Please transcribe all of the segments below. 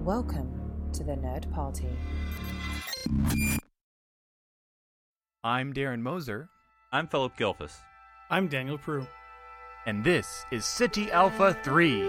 Welcome to the Nerd Party. I'm Darren Moser. I'm Philip Gilfus. I'm Daniel Prue. And this is City Alpha 3.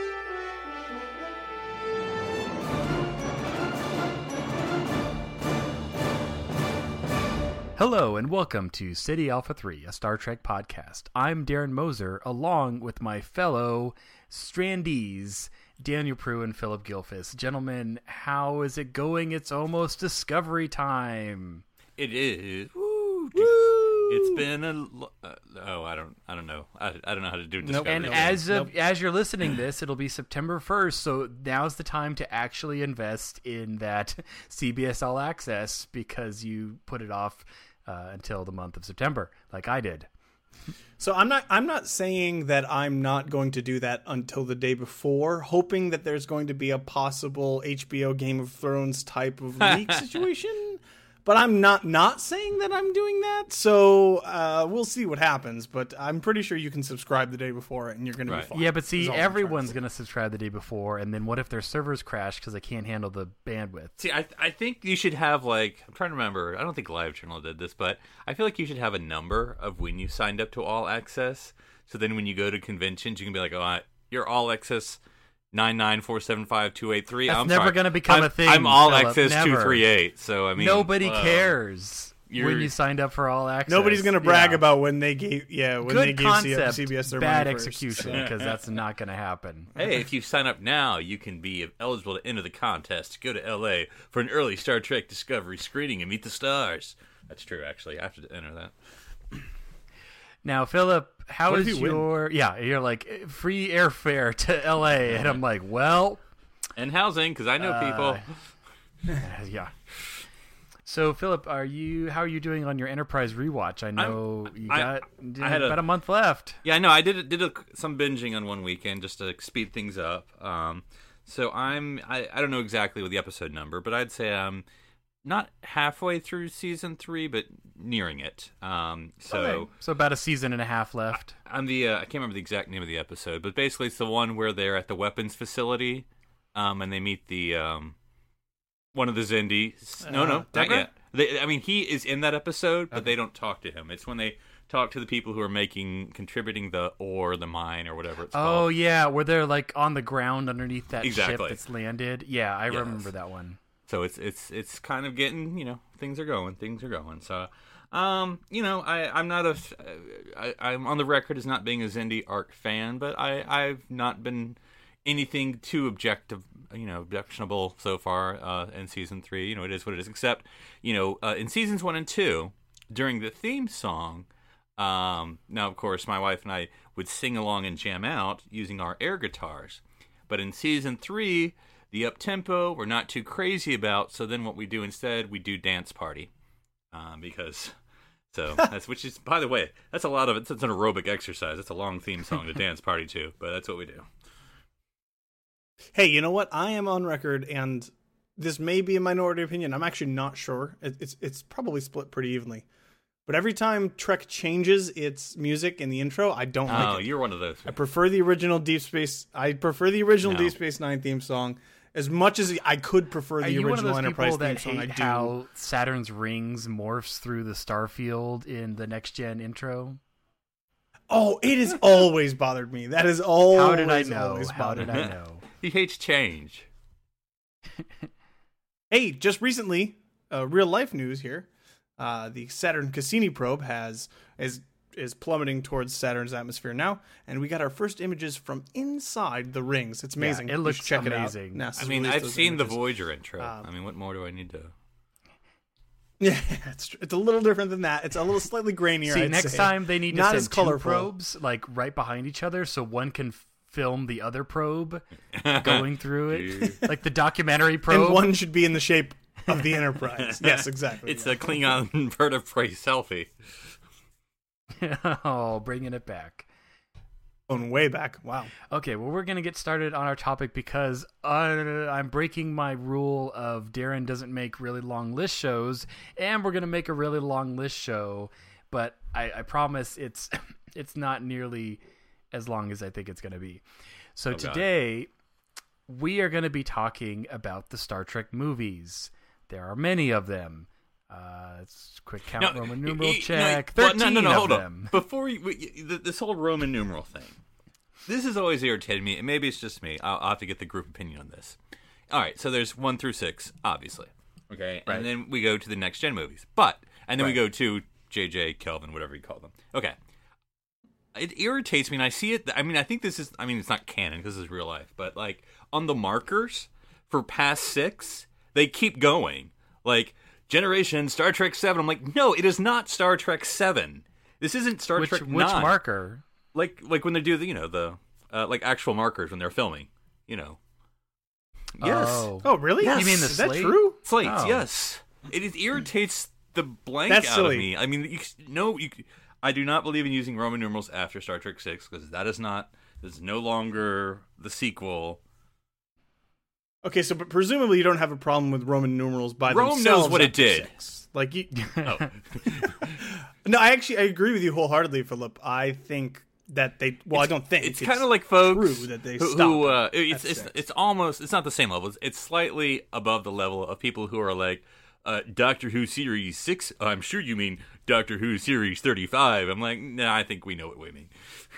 Hello and welcome to City Alpha 3, a Star Trek podcast. I'm Darren Moser, along with my fellow Strandees, Daniel Prue and Philip Gilfus. Gentlemen, how is it going? It's almost Discovery time. It is. Woo! It's been I don't know. I don't know how to do Discovery. And as you're listening this, it'll be September 1st, so now's the time to actually invest in that CBS All Access because you put it off until the month of September, like I did. So I'm not saying that I'm not going to do that until the day before, hoping that there's going to be a possible HBO Game of Thrones type of leak situation. But I'm not saying that I'm doing that, so we'll see what happens. But I'm pretty sure you can subscribe the day before, and you're going to be fine. Yeah, but see, everyone's going to subscribe the day before, and then what if their servers crash because they can't handle the bandwidth? See, I think you should have, like, I'm trying to remember. I don't think LiveJournal did this, but I feel like you should have a number of when you signed up to All Access. So then when you go to conventions, you can be like, oh, you're All Access 99475-283. That's never going to become a thing. I'm All Phillip, Access never. 238. So I mean, nobody cares when you signed up for All Access. Nobody's going to brag about when they gave Good concept, CBS their bad money first. execution because that's not going to happen. Hey, if you sign up now, you can be eligible to enter the contest to go to LA for an early Star Trek Discovery screening and meet the stars. That's true, actually. I have to enter that. Now, Philip, how what is if you your... Yeah, you're like, free airfare to L.A., and I'm like, well... And housing, because I know people. Yeah. So, Philip, how are you doing on your Enterprise rewatch? I know I had about a month left. Yeah, I know. I did some binging on one weekend just to speed things up. So I don't know exactly what the episode number, but I'd say I'm not halfway through season 3, but nearing it. So about a season and a half left. I can't remember the exact name of the episode, but basically it's the one where they're at the weapons facility, and they meet the one of the Xindi. No, not yet. He is in that episode, but they don't talk to him. It's when they talk to the people who are contributing the ore, the mine, or whatever it's called. Oh yeah, where they're like on the ground underneath that Exactly. ship that's landed. Yeah, I remember that one. So it's kind of getting, things are going. So, I'm not I'm on the record as not being a Xindi arc fan, but I've not been anything too objectionable so far in season 3. It is what it is. Except, in seasons 1 and 2, during the theme song, now of course my wife and I would sing along and jam out using our air guitars, but in season 3. The up-tempo we're not too crazy about, so then what we do instead, we do Dance Party. Which is, by the way, that's a lot of it's an aerobic exercise. It's a long theme song to Dance Party too, but that's what we do. Hey, you know what? I am on record, and this may be a minority opinion. I'm actually not sure. It's probably split pretty evenly. But every time Trek changes its music in the intro, I don't like it. Oh, you're one of those. I prefer the original Deep Space. Deep Space Nine theme song as much as I could prefer the original Enterprise theme song. I do. How Saturn's rings morphs through the starfield in the Next Gen intro. Oh, it has always bothered me. That is always. How did I know? He hates change. Hey, just recently, real life news here. The Saturn Cassini probe is plummeting towards Saturn's atmosphere now, and we got our first images from inside the rings. It's amazing. Yeah, it looks check amazing. It out. I've seen images. The Voyager intro. What more do I need to? Yeah, it's a little different than that. It's a little slightly grainier. See, I'd next say. time they need to Not send as two colorful. probes like right behind each other, so one can film the other probe going through it, like the documentary probe. And one should be in the shape of the Enterprise. Yes, exactly. It's a Klingon vertebrae selfie. Oh, bringing it back. Going way back. Wow. Okay, well, we're going to get started on our topic because I'm breaking my rule of Darren doesn't make really long list shows, and we're going to make a really long list show, but I promise it's not nearly as long as I think it's going to be. So today, we are going to be talking about the Star Trek movies. There are many of them. Let's quick count. No, Roman numeral check. 13 no, of hold them. on. Before this whole Roman numeral thing, this has always irritated me, and maybe it's just me. I'll have to get the group opinion on this. All right, so there's 1 through 6, obviously. Okay, Right. and then we go to the next gen movies, and then we go to JJ, Kelvin, whatever you call them. Okay, it irritates me, and I see it. I mean, I think this is. I mean, it's not canon because this is real life, but like on the markers for past 6, they keep going. Like Generation Star Trek 7. I'm like, no, it is not Star Trek 7. This isn't Star Trek 9. Which marker? Like when they do the like actual markers when they're filming. Yes. Oh, really? Yes. You mean the Is that slate? true? Slates, Oh. Yes. It irritates the blank That's out silly. of me. I mean, I do not believe in using Roman numerals after Star Trek 6 because that is no longer the sequel. Okay, so but presumably you don't have a problem with Roman numerals by Rome themselves. knows what it after did. 6. Like you. Oh. No, I agree with you wholeheartedly, Philip. I think that they. Well, I don't think It's kind of like folks true that they who stopped it's at 6. it's almost, it's not the same level. It's slightly above the level of people who are like Doctor Who series 6. I'm sure you mean Doctor Who series 35. I'm like, nah, I think we know what we mean.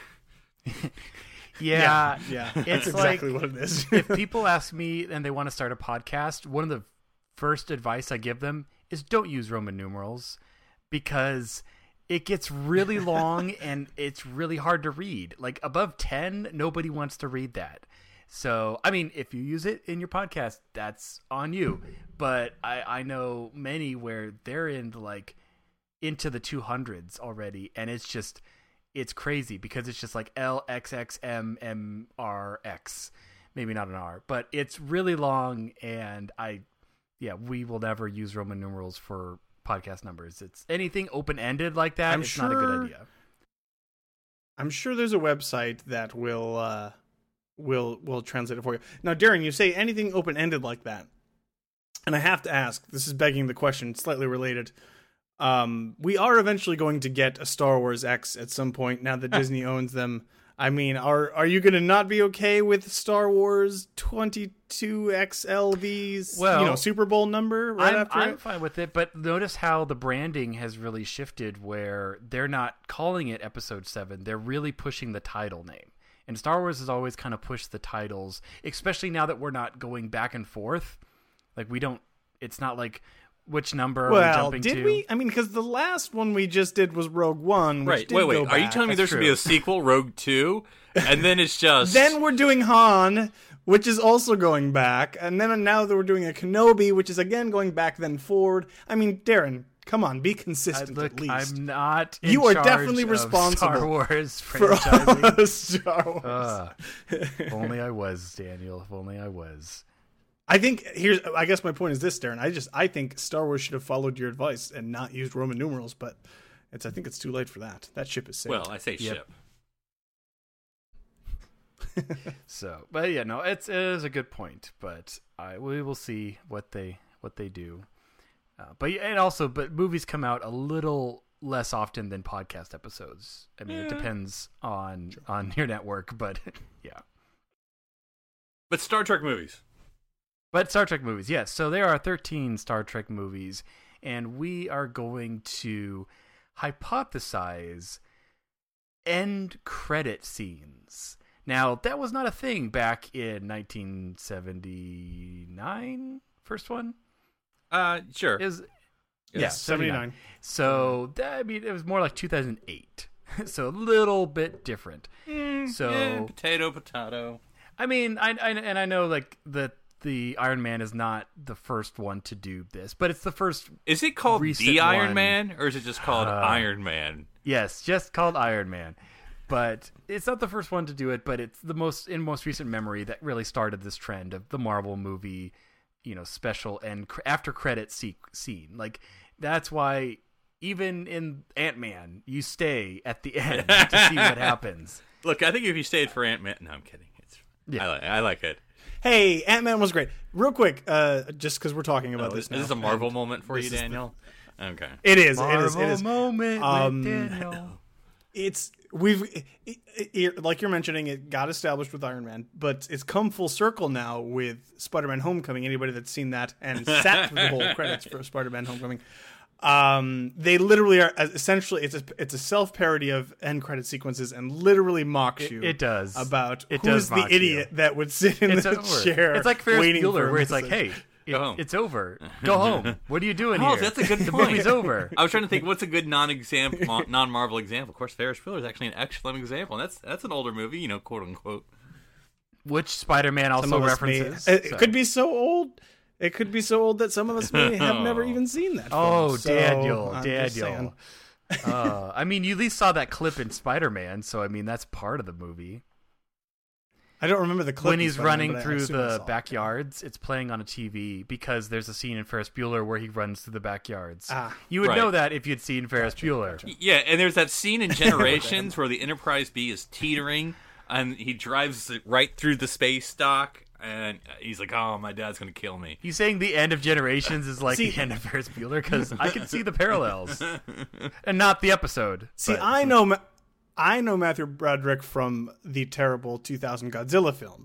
Yeah, Yeah, It's that's exactly like, what it is. if people ask me and they want to start a podcast, one of the first advice I give them is don't use Roman numerals because it gets really long and it's really hard to read. Like above 10, nobody wants to read that. So, I mean, if you use it in your podcast, that's on you. But I know many where they're into the 200s already, and it's crazy because it's just like LXXMMRX. Maybe not an R, but it's really long, and we will never use Roman numerals for podcast numbers. It's anything open-ended like that. It's not a good idea. I'm sure there's a website that will translate it for you. Now, Darren, you say anything open-ended like that, and I have to ask. This is begging the question, slightly related. We are eventually going to get a Star Wars X at some point now that Disney owns them. I mean, are you going to not be okay with Star Wars 22XLV's Well, Super Bowl number right after I'm it? fine with it, but notice how the branding has really shifted where they're not calling it Episode 7. They're really pushing the title name. And Star Wars has always kind of pushed the titles, especially now that we're not going back and forth. Like, it's not like which number are we jumping to? Did we? I mean, because the last one we just did was Rogue One. Which Right. did Wait. go Are you back. telling me there should be a sequel, Rogue 2, and then it's just Then we're doing Han, which is also going back, and then now that we're doing a Kenobi, which is again going back, then forward. I mean, Darren, come on, be consistent Look, at least. I'm not in You are charge definitely of responsible Star Wars for all franchising. the Star Wars. If only I was, Daniel. If only I was. I guess my point is this, Darren. I think Star Wars should have followed your advice and not used Roman numerals, but I think it's too late for that. That ship is sailed. well, I say Yep. ship. So, but yeah, no, it is a good point. But we will see what they do. But movies come out a little less often than podcast episodes. I mean, it depends on your network, but yeah. But Star Trek movies. But Star Trek movies, yes. So there are 13 Star Trek movies, and we are going to hypothesize end credit scenes. Now, that was not a thing back in 1979, first one? Sure. It was, Yes, 79. So, it was more like 2008. So, a little bit different. Potato. I mean, I know like the Iron Man is not the first one to do this, but it's the first. Is it called recent The Iron one. Man, or is it just called Iron Man? Yes, just called Iron Man. But it's not the first one to do it, but it's the most recent memory that really started this trend of the Marvel movie, special and after credit scene. Like that's why even in Ant-Man, you stay at the end to see what happens. Look, I think if you stayed for Ant-Man, no, I'm kidding. I like it. Hey, Ant-Man was great. Real quick, just because we're talking about this now. Is this a Marvel moment for you, this is Daniel? Okay. It is. Marvel It is. moment with Daniel. It's like you're mentioning, it got established with Iron Man, but it's come full circle now with Spider-Man: Homecoming. Anybody that's seen that and sat through the whole credits for Spider-Man: Homecoming, they literally are essentially it's a self-parody of end credit sequences and literally mocks you. It does about it who's does the idiot that would sit in the chair. It's like Ferris waiting Bueller, for where it's him like, to- hey. Go home. It's over. Go home. What are you doing Oh, here? that's a good The point. movie's over. I was trying to think what's a good non-Marvel example. Of course, Ferris Bueller is actually an excellent example. And that's an older movie, quote unquote. Which Spider-Man Some also of us may- references. it could be so old. It could be so old that some of us may have never even seen that film. Oh, So, Daniel, I'm just saying. Daniel. I mean, you at least saw that clip in Spider-Man, so I mean that's part of the movie. I don't remember the clip When in he's Spider-Man, running but I through assume I saw the it. backyards, it's playing on a TV because there's a scene in Ferris Bueller where he runs through the backyards. Ah, You would Right. know that if you'd seen Ferris Bueller. Yeah, and there's that scene in Generations where the Enterprise B is teetering, and he drives it right through the space dock, and he's like, "Oh, my dad's gonna kill me." You saying the end of Generations is like See- the end of Ferris Bueller? Because I can see the parallels, and not the episode. See, but- I know Matthew Broderick from the terrible 2000 Godzilla film.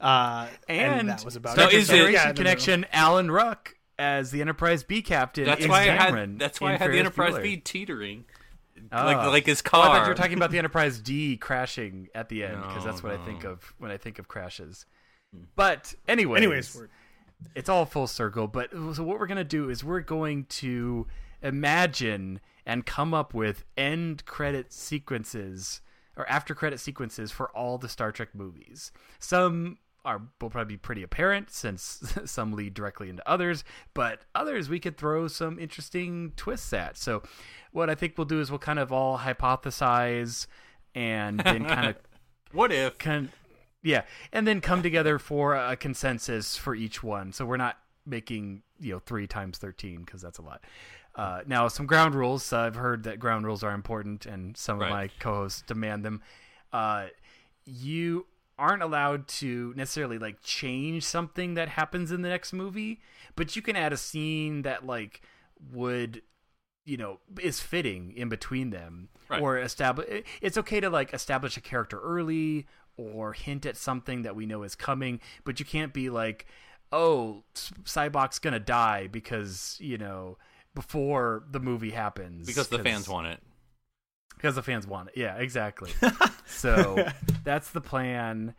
And that was about So it. is it- Generation Yeah, no, no, no. Connection, Alan Ruck as the Enterprise B captain. That's is why I Cameron had. That's why I in had the Ferris Enterprise Bueller. B teetering, Oh. like his Oh, car. I thought you were talking about the Enterprise D crashing at the end because that's what I No. think of when I think of crashes. But anyways, Anyways, it's all full circle. But so what we're gonna do is we're going to imagine and come up with end credit sequences or after credit sequences for all the Star Trek movies. Some will probably be pretty apparent since some lead directly into others, but others we could throw some interesting twists at. So what I think we'll do is we'll kind of all hypothesize and then What if? yeah, and then come together for a consensus for each one. So we're not making 3 times 13 because that's a lot. Now some ground rules. I've heard that ground rules are important, and some of Right. my co-hosts demand them. You aren't allowed to necessarily like change something that happens in the next movie, but you can add a scene that like would is fitting in between them. Right. Or establish. It's okay to like establish a character early or hint at something that we know is coming, but you can't be like, oh, Cybok's gonna die because before the movie happens Because the fans want it. Because the fans want it. Yeah, exactly. So that's the plan.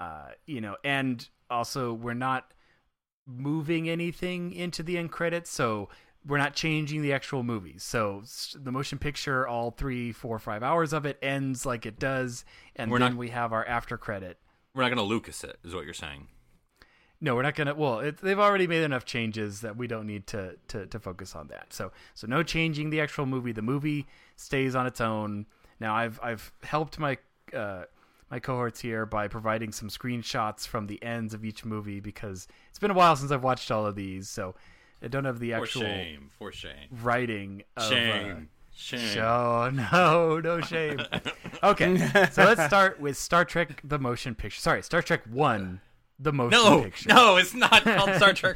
And also we're not moving anything into the end credits, so we're not changing the actual movies. So the motion picture, all 3, 4, 5 hours of it ends like it does, and we have our after credit. We're not going to Lucas it, is what you're saying. No, we're not gonna. Well, they've already made enough changes that we don't need to focus on that. So no changing the actual movie. The movie stays on its own. Now I've helped my my cohorts here by providing some screenshots from the ends of each movie because it's been a while since I've watched all of these, so I don't have the actual For shame. writing. Shame. Oh, no shame. Okay, so let's start with Star Trek: The Motion Picture. Sorry, Star Trek 1: The Motion Picture. No, it's not called Star Trek.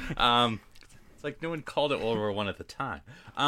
It's like no one called it World War I at the time.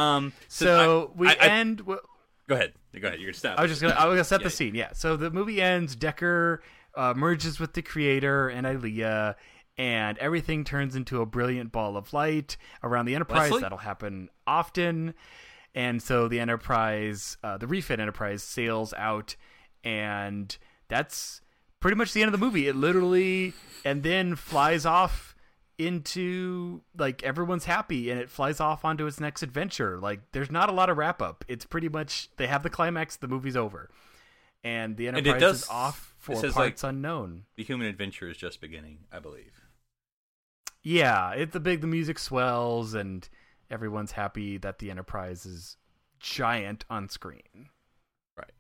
We end. Go ahead. You're gonna stop. I was gonna set the scene. Yeah. So the movie ends. Decker merges with the Creator and Ilea, and everything turns into a brilliant ball of light around the Enterprise. Leslie? That'll happen often. And so the Enterprise, the refit Enterprise, sails out, and that's pretty much the end of the movie. It literally, and then flies off into, like, everyone's happy, and it flies off onto its next adventure. Like, there's not a lot of wrap up. It's pretty much, they have the climax, the movie's over. And the Enterprise is off for parts unknown. The human adventure is just beginning, I believe. Yeah, the music swells, and everyone's happy that the Enterprise is giant on screen. Right.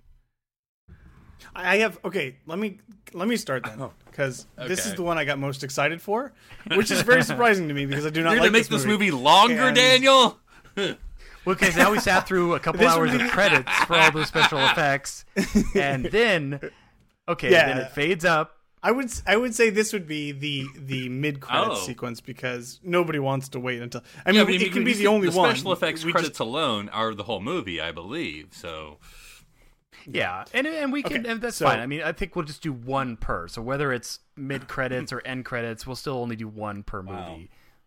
I have let me start then because this is the one I got most excited for, which is very surprising to me because I do not You're like gonna make this movie longer, And- Daniel. Well, because now we sat through a couple hours of credits for all those special effects, and then then it fades up. I would say this would be the mid credit Oh. sequence because nobody wants to wait until. Yeah, it can be the only the one. special effects We credits just- alone are the whole movie, I believe. So Yeah, and we can, Okay, and that's so- fine. I mean, I think we'll just do one per. So whether it's mid credits or end credits, we'll still only do one per movie.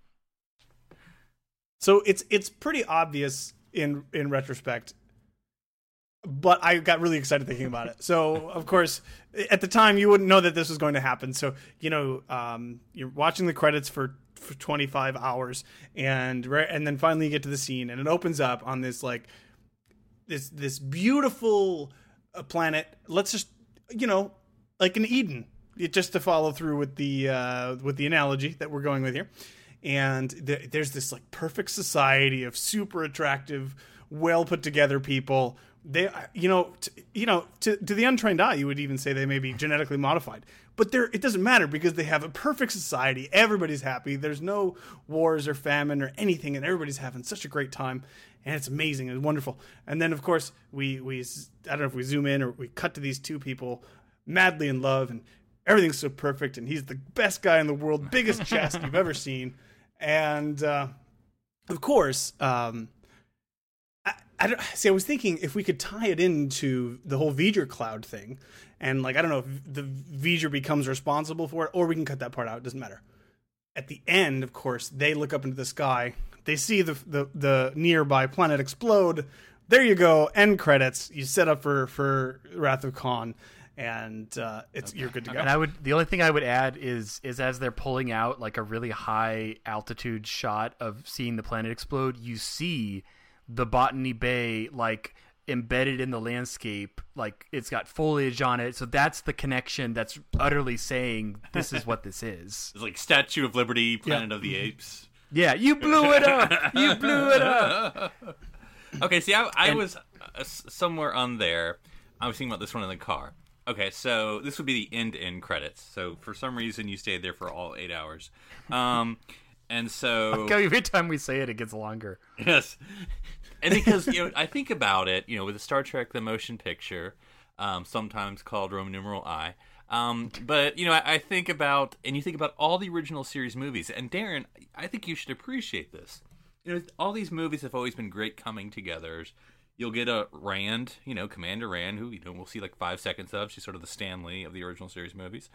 So it's pretty obvious in retrospect, but I got really excited thinking about it. So of course, at the time you wouldn't know that this was going to happen. So you're watching the credits for 25 hours, and then finally you get to the scene, and it opens up on this like this beautiful planet. Let's just like an Eden, just to follow through with the analogy that we're going with here. And there's this like perfect society of super attractive, well put together people. They, to the untrained eye, you would even say they may be genetically modified, but it doesn't matter because they have a perfect society. Everybody's happy. There's no wars or famine or anything, and everybody's having such a great time, and it's amazing and wonderful. And then of course we I don't know if we zoom in or we cut to these two people madly in love, and everything's so perfect, and he's the best guy in the world, biggest chest you've ever seen. And of course, I was thinking if we could tie it into the whole V'ger cloud thing, and like I don't know if the V'ger becomes responsible for it, or we can cut that part out. It doesn't matter. At the end, of course, they look up into the sky. They see the nearby planet explode. There you go. End credits. You set up for Wrath of Khan. And you're good to go. And the only thing I would add is as they're pulling out like a really high altitude shot of seeing the planet explode, you see the Botany Bay like embedded in the landscape, like it's got foliage on it. So that's the connection that's utterly saying this is what this is. It's like Statue of Liberty, Planet of the Apes. Yeah, you blew it up. You blew it up. Okay, see, I was somewhere on there. I was thinking about this one in the car. Okay, so this would be the end credits. So for some reason, you stayed there for all 8 hours. And so... Every time we say it, it gets longer. Yes. And because, I think about it, with the Star Trek The Motion Picture, sometimes called Roman numeral I. But, I think about, and you think about all the original series movies. And Darren, I think you should appreciate this. All these movies have always been great coming togethers. You'll get a Rand, Commander Rand, who, we'll see like 5 seconds of. She's sort of the Stan Lee of the original series movies.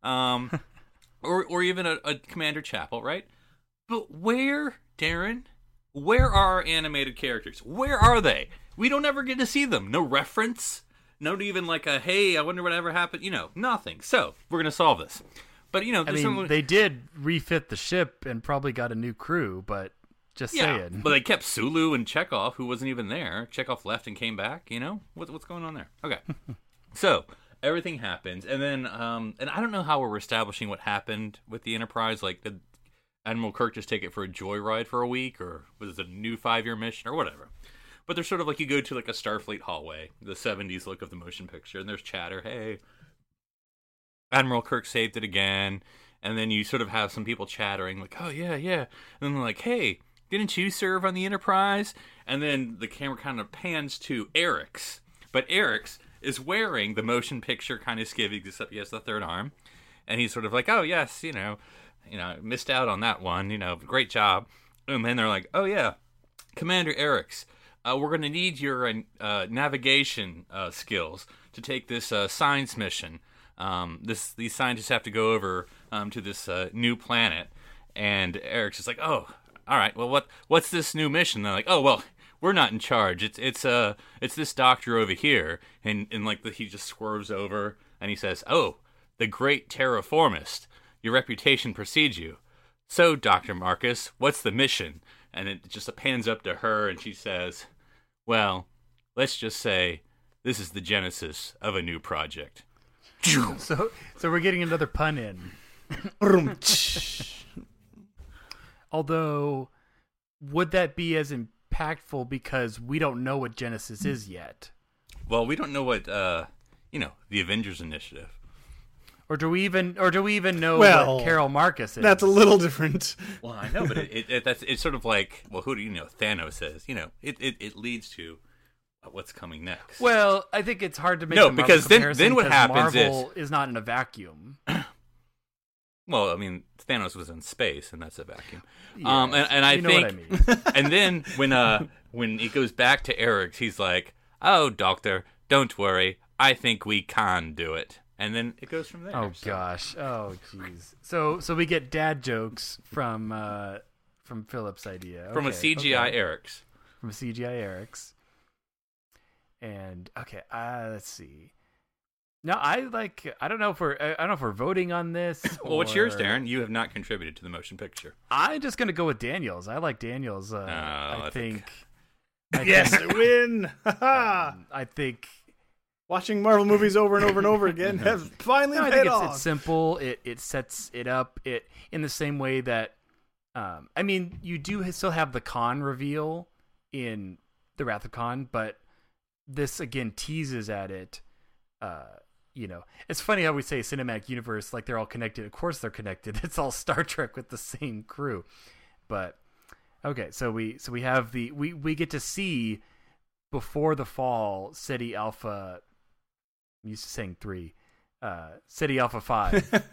Or even a Commander Chapel, right? But where, Darren, where are our animated characters? Where are they? We don't ever get to see them. No reference. Not even like a, hey, I wonder whatever happened. Nothing. So, we're going to solve this. But, they did refit the ship and probably got a new crew, but... Just saying. But they kept Sulu and Chekhov, who wasn't even there. Chekhov left and came back, What's going on there? Okay. So, everything happens. And then, and I don't know how we're establishing what happened with the Enterprise. Like, did Admiral Kirk just take it for a joyride for a week? Or was it a new 5-year mission? Or whatever. But there's sort of like you go to like a Starfleet hallway, the 70s look of the motion picture, and there's chatter. Hey, Admiral Kirk saved it again. And then you sort of have some people chattering, like, oh, yeah. And then they're like, hey, didn't you serve on the Enterprise? And then the camera kind of pans to Eric's. But Eric's is wearing the motion picture kind of skivvies, except he has the third arm. And he's sort of like, oh, yes, missed out on that one. Great job. And then they're like, oh, yeah, Commander Eric's, we're going to need your navigation skills to take this science mission. These scientists have to go over to this new planet. And Eric's just like, oh, all right, well, what's this new mission? They're like, oh, well, we're not in charge. It's this doctor over here, and like he just swerves over and he says, oh, the great terraformist, your reputation precedes you. So, Dr. Marcus, what's the mission? And it just pans up to her, and she says, well, let's just say this is the genesis of a new project. So we're getting another pun in. Although, would that be as impactful because we don't know what Genesis is yet? Well, we don't know what the Avengers Initiative. Or do we even know Well, what Carol Marcus is? That's a little different. Well, I know, but it's sort of like, well, who do you know? Thanos is. It leads to what's coming next. Well, I think it's hard to make. No, a Marvel because then what because happens Marvel is not in a vacuum. Well, I mean, Thanos was in space, and that's a vacuum. Yes, and I know think, what I mean. and then when it goes back to Eric, he's like, "Oh, Doctor, don't worry, I think we can do it. And then it goes from there. Oh gosh. Oh jeez. So we get dad jokes from Philip's idea. From a Okay, CGI okay. Eric's. From CGI Eric's. And okay, let's see. No, I don't know if we're voting on this. Well, what's yours, or- Darren? You have not contributed to the motion picture. I'm just gonna go with Daniel's. I like Daniel's. I think- Yes, I win. I think Watching Marvel movies over and over and over again has finally no, I paid think off. it's simple. It sets it up in the same way that I mean, you do still have the Khan reveal in the Wrath of Khan, but this again teases at it. It's funny how we say cinematic universe like they're all connected. Of course they're connected. It's all Star Trek with the same crew. But okay, so we have we get to see before the fall Ceti Alpha. I'm used to saying 3. Ceti Alpha 5.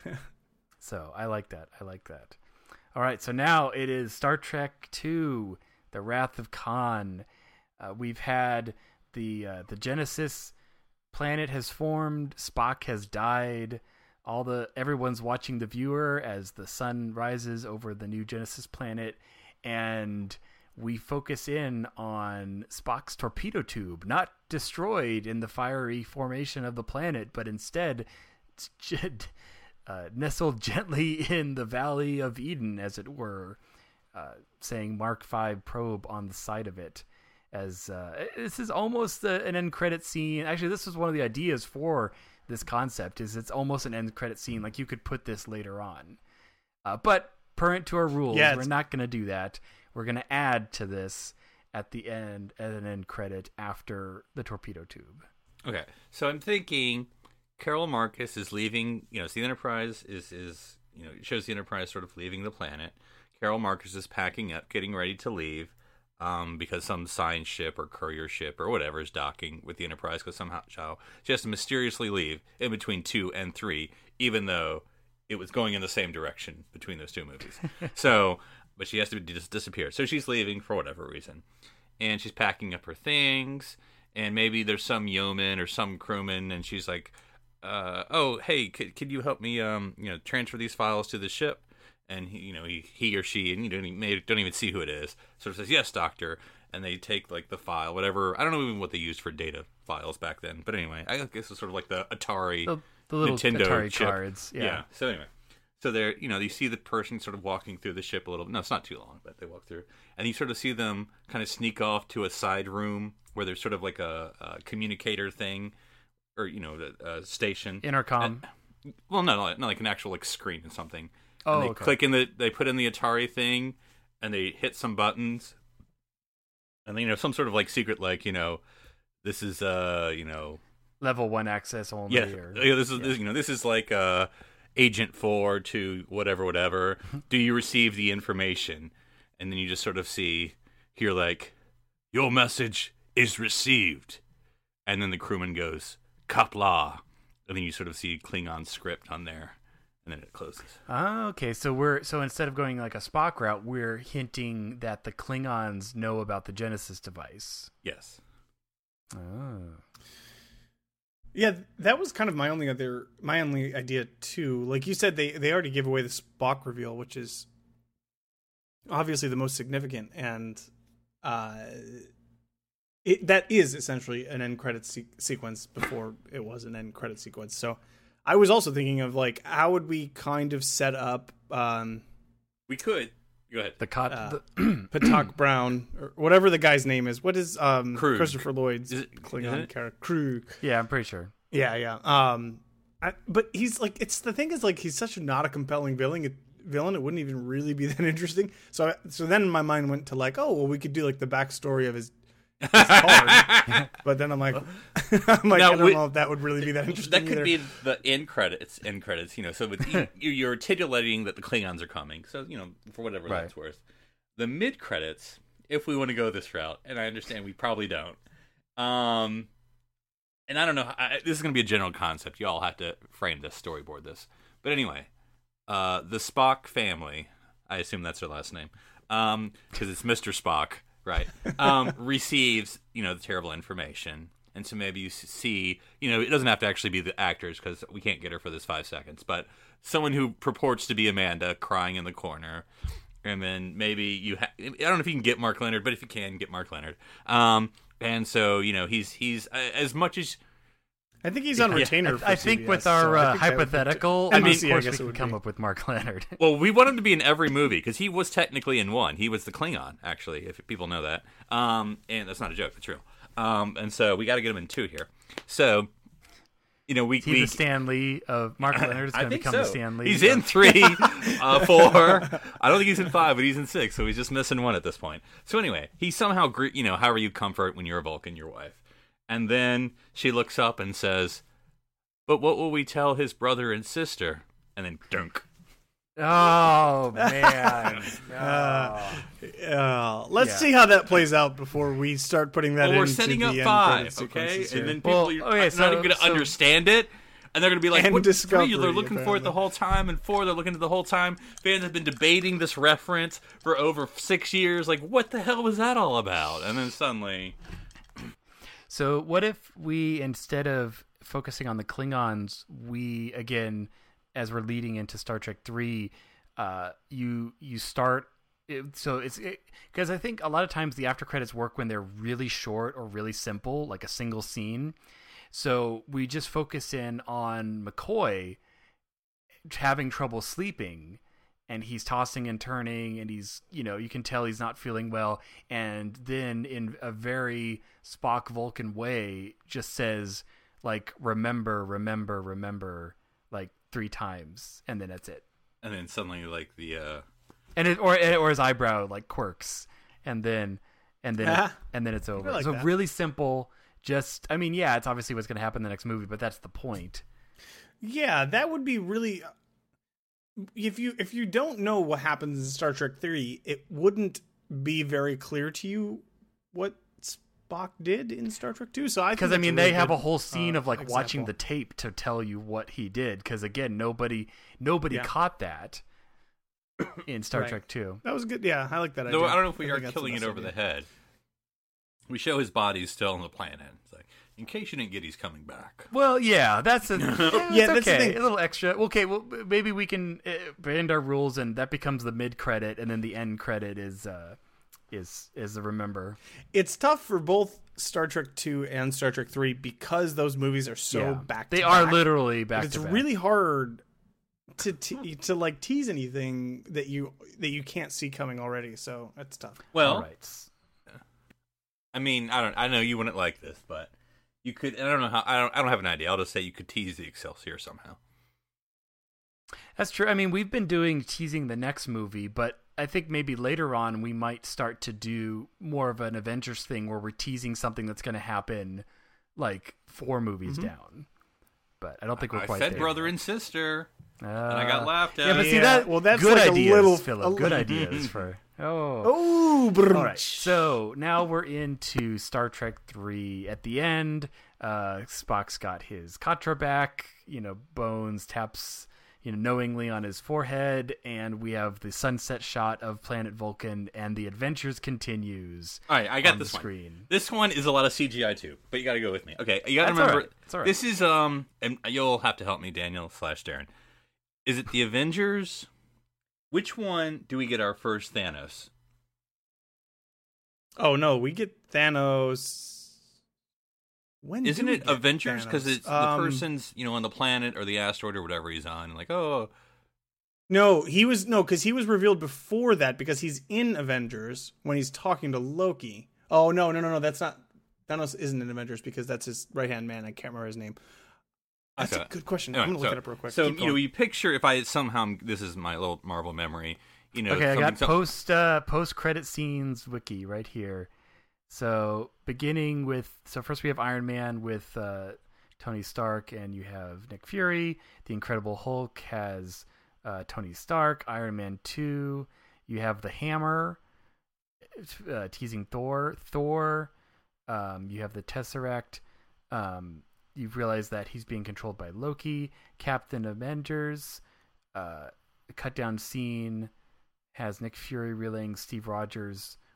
So I like that. All right, so now it is Star Trek II, The Wrath of Khan. We've had the Genesis planet has formed. Spock has died. Everyone's watching the viewer as the sun rises over the new Genesis planet, and we focus in on Spock's torpedo tube, not destroyed in the fiery formation of the planet, but instead it's nestled gently in the Valley of Eden, as it were, saying Mark V probe on the side of it. As this is almost an end credit scene. Actually, this was one of the ideas for this concept. Is it's almost an end credit scene. Like you could put this later on, but pursuant to our rules, we're not going to do that. We're going to add to this at the end as an end credit after the torpedo tube. Okay, so I'm thinking Carol Marcus is leaving. So the Enterprise is it shows the Enterprise sort of leaving the planet. Carol Marcus is packing up, getting ready to leave. Because some science ship or courier ship or whatever is docking with the Enterprise, because somehow she has to mysteriously leave in between 2 and 3, even though it was going in the same direction between those two movies. But she has to just disappear. So she's leaving for whatever reason, and she's packing up her things. And maybe there's some yeoman or some crewman, and she's like, "Oh, hey, could you help me, transfer these files to the ship?" And he or she, and you don't even see who it is, sort of says, "Yes, doctor." And they take like the file, whatever. I don't know even what they used for data files back then, but anyway, I guess it's sort of like the Atari, the little Nintendo Atari chip. cards. Yeah. So anyway, so they're you see the person sort of walking through the ship a little. No, it's not too long, but they walk through, and you sort of see them kind of sneak off to a side room where there's sort of like a communicator thing, or a station Intercom. well, no, not like an actual like screen and something. Oh, And they okay. they put in the Atari thing, and they hit some buttons, and then some sort of like secret, like this is Level 1 access only. this is like Agent 4 to whatever. Do you receive the information? And then you just sort of hear like, your message is received, and then the crewman goes Kapla, and then you sort of see Klingon script on there. And then it closes. Oh, okay. So instead of going like a Spock route, we're hinting that the Klingons know about the Genesis device. Yes. Oh. Yeah, that was kind of my only idea too. Like you said, they already gave away the Spock reveal, which is obviously the most significant, and that is essentially an end credit sequence before it was an end credit sequence. So I was also thinking of like, how would we kind of set up We could. Go ahead. Patak Brown or whatever the guy's name is. What is Krug. Christopher Lloyd's Is it Klingon character? Krug. Yeah, I'm pretty sure. Yeah. But he's like, the thing is like, he's such not a compelling villain. It wouldn't even really be that interesting. So then my mind went to like, oh well, we could do like the backstory of his card. But then I'm like, I don't know if that would really be that interesting. That could either. be the end credits. So with you're titulating that the Klingons are coming. So for whatever Right. that's worth. The mid credits, if we want to go this route, and I understand we probably don't. And I don't know. This is going to be a general concept. You all have to frame this, storyboard this. But anyway, the Spock family. I assume that's their last name, because it's Mr. Spock. Right. Receives, the terrible information, and so maybe you see, it doesn't have to actually be the actors because we can't get her for this 5 seconds, but someone who purports to be Amanda crying in the corner. And then maybe I don't know if you can get Mark Leonard, but if you can, get Mark Leonard. And so, he's as much as... I think he's on retainer for I think CBS, with our of hypothetical, course we can come up with Mark Leonard. Well, we want him to be in every movie, because he was technically in one. He was the Klingon, actually, if people know that. And that's not a joke, it's real. And so we got to get him in 2 here. So... the Stan Lee of Mark Leonard is going to become the Stan Lee. He's in 3, 4. I don't think he's in 5, but he's in 6, so he's just missing 1 at this point. So anyway, he somehow, however you comfort when you're a Vulcan, your wife. And then she looks up and says, "But what will we tell his brother and sister?" And then dunk. Oh, man. Let's see how that plays out before we start putting that in. We're setting up 5, okay? And then people are not even going to understand it. And they're going to be like, what, 3? They're looking for it the whole time, and 4, they're looking at the whole time. Fans have been debating this reference for over 6 years. Like, what the hell was that all about? And then suddenly... So what if we, instead of focusing on the Klingons, we, again... as we're leading into Star Trek 3, you start... because I think a lot of times the after credits work when they're really short or really simple, like a single scene. So we just focus in on McCoy having trouble sleeping, and he's tossing and turning, and he's, you can tell he's not feeling well. And then in a very Spock Vulcan way, just says, like, remember, remember, remember, like 3 times, and then that's it. And then suddenly, like, the or his eyebrow like quirks, and then it's over. Like so that. Really simple. Just, it's obviously what's going to happen in the next movie, but that's the point. Yeah, that would be really. If you don't know what happens in Star Trek 3, it wouldn't be very clear to you what Spock did in Star Trek 2. So because they really have a whole scene of like example. watching the tape to tell you what he did. Because again, nobody caught that in Star Trek 2. That was good. Yeah, I like that idea. No, I don't know if we are think that's killing the it best over idea. the head. We show his body still on the planet. It's like, in case you didn't get, he's coming back. Well, yeah, that's Yeah, that's that's the okay. thing. A little extra. Okay, well, maybe we can bend our rules, and that becomes the mid credit, and then the end credit is the remember. It's tough for both Star Trek 2 and Star Trek 3 because those movies are so back to They back. are literally back It's to back. really hard to like tease anything that you can't see coming already. So that's tough. Well, All right. I know you wouldn't like this, but you could. I don't know how. I don't have an idea. I'll just say you could tease the Excelsior somehow. That's true. We've been teasing the next movie, but I think maybe later on we might start to do more of an Avengers thing where we're teasing something that's going to happen like 4 movies down. But I don't think we're quite there. I said brother and sister, and I got laughed at. Yeah, but see that's good like ideas, a little Philip. Good ideas for. Oh, all right. So now we're into Star Trek 3. At the end, Spock's got his Katra back. Bones taps knowingly on his forehead, and we have the sunset shot of planet Vulcan, and the adventures continues. All right, I got on this the one. Screen. This one is a lot of CGI too, but you got to go with me. Okay, you got to That's remember. all right. It's all right. This is and you'll have to help me, Daniel / Darren. Is it the Avengers? Which one do we get our first Thanos? Oh no, we get Thanos. When Isn't do we it get Avengers? Because Thanos? it's the person's on the planet or the asteroid or whatever he's on, and like No, because he was revealed before that because he's in Avengers when he's talking to Loki. Oh no, that's not Thanos. Isn't in Avengers because that's his right hand man. I can't remember his name. That's a good question. I'm gonna look it up real quick. So Keep going. you picture if I somehow this is my little Marvel memory. Okay, I got post credit scenes wiki right here. So beginning with first we have Iron Man with Tony Stark, and you have Nick Fury. The Incredible Hulk has Tony Stark. Iron Man 2, you have the Hammer teasing Thor. You have the Tesseract. You've realized that he's being controlled by Loki. Captain Avengers. The cut down scene has Nick Fury relaying Steve Rogers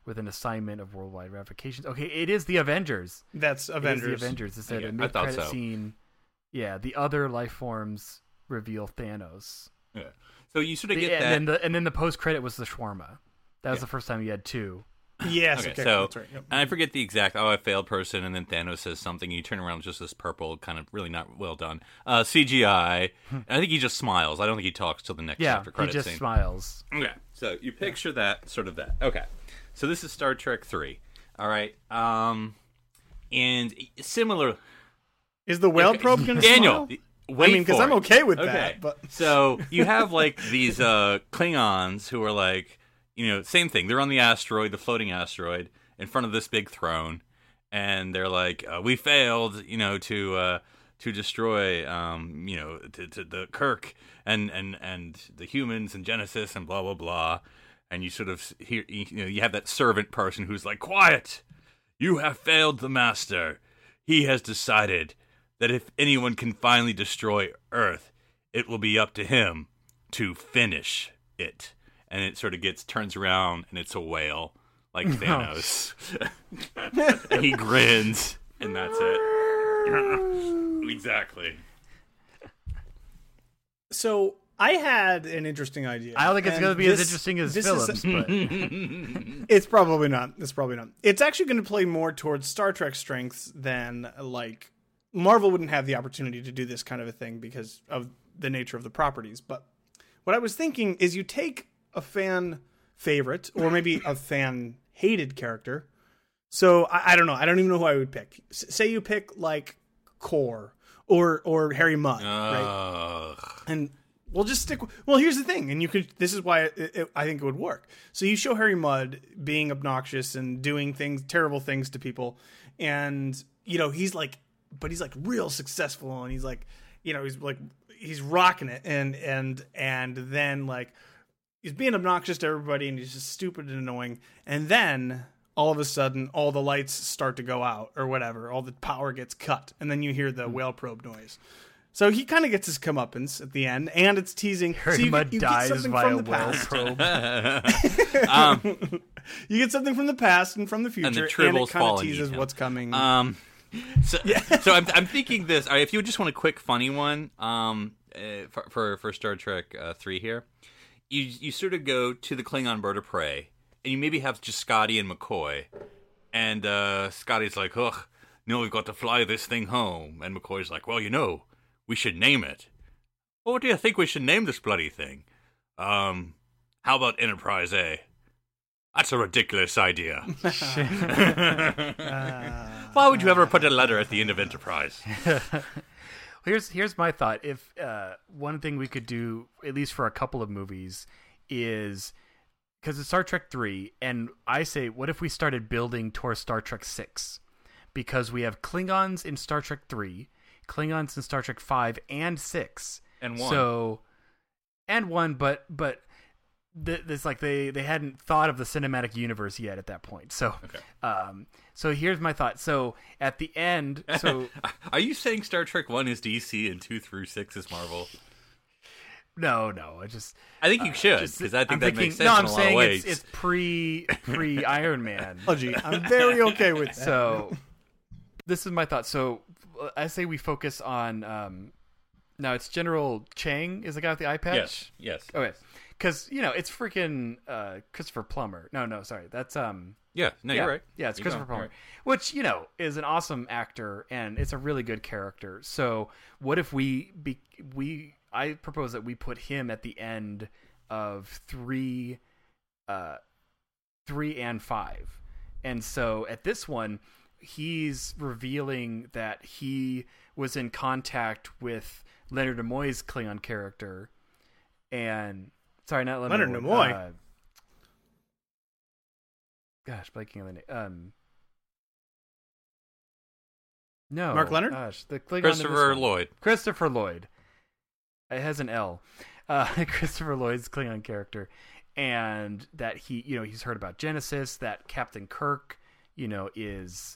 with an assignment of worldwide ramifications. Okay, it is the Avengers. That's Avengers. It is the Avengers. It said Yeah, a I thought mid-credit so. scene. Yeah, the other life forms reveal Thanos. Yeah. So you sort of get And that. then the post-credit was the shawarma. That was the first time you had two. Yes. Okay, Okay. so That's right. Yep. and I forget the exact. I failed person, and then Thanos says something. And you turn around, just this purple, kind of really not well done CGI. And I think he just smiles. I don't think he talks till the next Yeah, after he credit just scene. smiles. Okay, so you picture that, sort of that. Okay, so this is Star Trek 3. All right, and similar. Is the whale Okay, probe going to Daniel, smile? wait I mean, because for I'm it. okay with Okay. that. But So you have like these Klingons who are like, same thing. They're on the asteroid, the floating asteroid, in front of this big throne, and they're like, "We failed, to destroy, to the Kirk and the humans and Genesis and blah blah blah." And you sort of hear, you have that servant person who's like, "Quiet! You have failed the master. He has decided that if anyone can finally destroy Earth, it will be up to him to finish it." And it sort of turns around, and it's a whale, like Thanos. And he grins, and that's it. Exactly. so I had an interesting idea. I don't think it's and going to be as this- interesting as this is- Phillips, but It's probably not. It's actually going to play more towards Star Trek strengths than like Marvel wouldn't have the opportunity to do this kind of a thing because of the nature of the properties. But what I was thinking is you take a fan favorite or maybe a fan hated character. So I don't know. I don't even know who I would pick. Say you pick like Kor or Harry Mudd, right? And we'll just stick. Well, here's the thing, and you could. This is why I think it would work. So you show Harry Mudd being obnoxious and doing terrible things to people, and he's like, but he's like real successful, and he's like, he's rocking it, and then like he's being obnoxious to everybody, and he's just stupid and annoying, and then all of a sudden, all the lights start to go out or whatever, all the power gets cut, and then you hear the whale probe noise. So he kind of gets his comeuppance at the end, and it's teasing. Harry Mudd dies via whale probe. You get something from the past and from the future, And the and Tribbles it kind fall of and eat teases him. what's coming. So I'm thinking this. All right, if you just want a quick funny one, for Star Trek 3 here, you sort of go to the Klingon bird of prey, and you maybe have just Scotty and McCoy, and Scotty's like, "Ugh, no, we've got to fly this thing home," and McCoy's like, "Well, we should name it." "Well, what do you think we should name this bloody thing?" How about Enterprise A?" "That's a ridiculous idea." Why would you ever put a letter at the end of Enterprise? Here's my thought. If one thing we could do, at least for a couple of movies, is because it's Star Trek 3, and I say, what if we started building towards Star Trek 6? Because we have Klingons in Star Trek 3, Klingons in Star Trek 5 and 6. And 1. So, and 1, but this like they hadn't thought of the cinematic universe yet at that point. So, Okay. So here's my thought. So at the end, so Are you saying Star Trek 1 is DC and 2 through 6 is Marvel? no, I think you should, because I think I'm that thinking, makes sense no, in I'm a lot saying of ways. it's pre Iron Man. Oh, gee, I'm very okay with that. So this is my thought. So I say we focus on now it's General Chang is the guy with the eye patch. Yes. Okay, because it's freaking Christopher Plummer. No, sorry, that's Yeah, no, you're right. Yeah, it's You're Christopher going, Plummer, which is an awesome actor and it's a really good character. So what if I propose that we put him at the end of 3 and 5, and so at this one he's revealing that he was in contact with Leonard Nimoy's Klingon character, and sorry, not Leonard Nimoy. Gosh, blanking on the name. No, Mark Leonard? Gosh, the Klingon in this Christopher one. Lloyd. Christopher Lloyd. It has an L. Christopher Lloyd's Klingon character, and that he's heard about Genesis. That Captain Kirk, is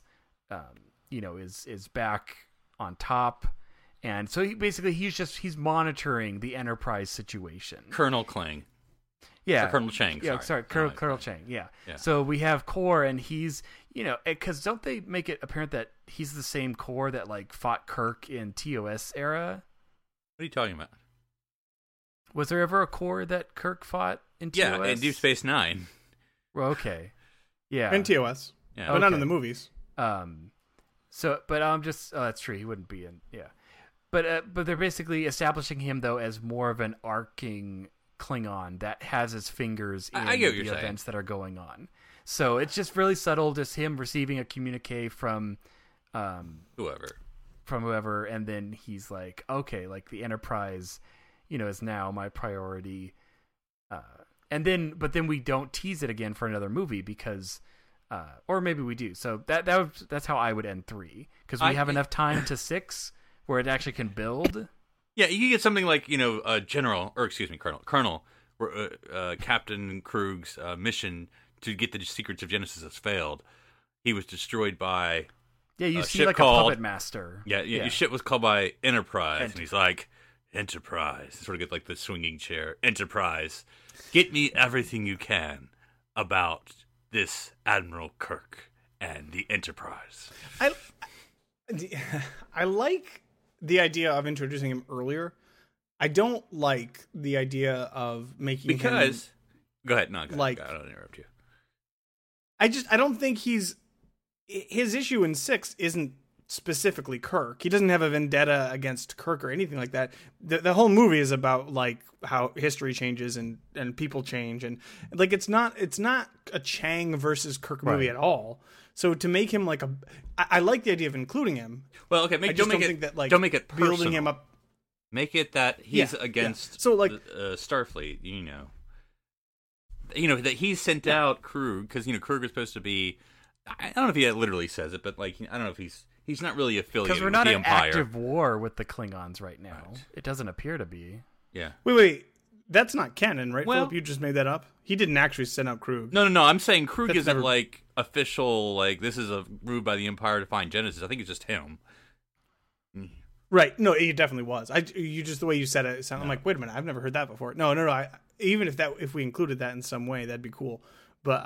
back on top, and so he's monitoring the Enterprise situation. Colonel Kling. Yeah, Or Colonel Chang. Yeah, sorry, Colonel Chang. Yeah. So we have Core, and he's, because don't they make it apparent that he's the same Core that like fought Kirk in TOS era? What are you talking about? Was there ever a Core that Kirk fought in TOS? Yeah, in Deep Space Nine. Well, okay. Yeah. In TOS. Yeah. But not Okay. in the movies. But I'm just that's true. He wouldn't be in. Yeah. But they're basically establishing him though as more of an arcing Klingon that has his fingers in I get what you're the saying. events that are going on. So it's just really subtle, just him receiving a communique from whoever, and then he's like, okay, like the Enterprise, is now my priority. But then we don't tease it again for another movie because, or maybe we do. So that's how I would end 3 because we have enough time to 6 where it actually can build. Yeah, you can get something like Colonel, Captain Krug's mission to get the secrets of Genesis has failed. He was destroyed by you see ship like called, a puppet master. Yeah, your ship was called by Enterprise, and he's like, Enterprise. Sort of get like the swinging chair. Enterprise, get me everything you can about this Admiral Kirk and the Enterprise. I like the idea of introducing him earlier. I don't like the idea of making him... Go ahead. No, go like, ahead. I don't interrupt you. I don't think his issue in 6 isn't specifically Kirk. He doesn't have a vendetta against Kirk or anything like that. The whole movie is about like how history changes and people change, and like it's not a Chang versus Kirk movie at all. So to make him like I like the idea of including him. Well, okay, don't make it personal. Building him up. Make it that he's against So like Starfleet, that he sent out Krug because Krug was supposed to be. I don't know if he literally says it, but like I don't know if he's not really affiliated because we're with not the in Empire. active war with the Klingons right now. Right. It doesn't appear to be. Yeah. Wait, that's not canon, right? Well- Philip, you just made that up. He didn't actually send out Krug. No. I'm saying Krug That's isn't never- like official. Like this is a rule by the Empire to find Genesis. I think it's just him. Right. No, it definitely was. You just the way you said it, I'm like, wait a minute, I've never heard that before. No. Even if we included that in some way, that'd be cool. But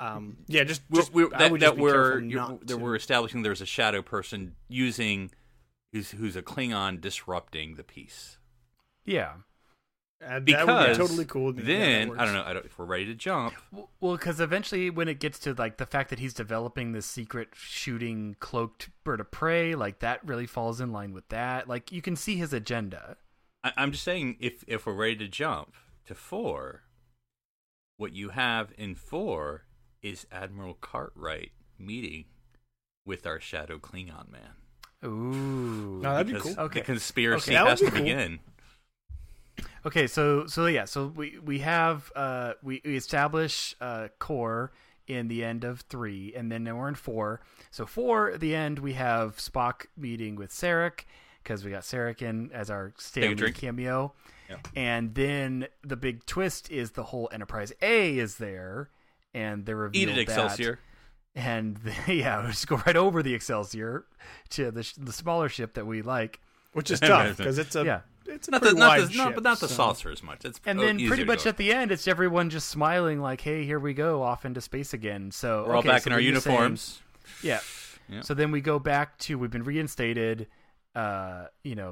we're establishing there's a shadow person using who's a Klingon disrupting the peace. Yeah. that Because would be totally cool. Then I don't know if we're ready to jump. Well, because eventually, when it gets to like the fact that he's developing this secret shooting cloaked bird of prey, like that really falls in line with that. Like you can see his agenda. I'm just saying if we're ready to jump to 4, what you have in 4 is Admiral Cartwright meeting with our Shadow Klingon man. Ooh. No, that'd be Because cool. Okay. The conspiracy Okay, that has would to be cool. begin. Okay, so we have we establish Core in the end of 3, and then we're in 4. So 4 at the end we have Spock meeting with Sarek because we got Sarek in as our Stanley cameo, and then the big twist is the whole Enterprise A is there, and they reveal Eat it, Excelsior. And we'll just go right over the Excelsior to the smaller ship that we like, which is tough because it's a pretty wide ship, but not the so. saucer as much. It's and then easier pretty to much go. at the end, it's everyone just smiling like, "Hey, here we go off into space again." So We're all back so in our then you're uniforms. saying- Yeah. So then we go back to we've been reinstated, and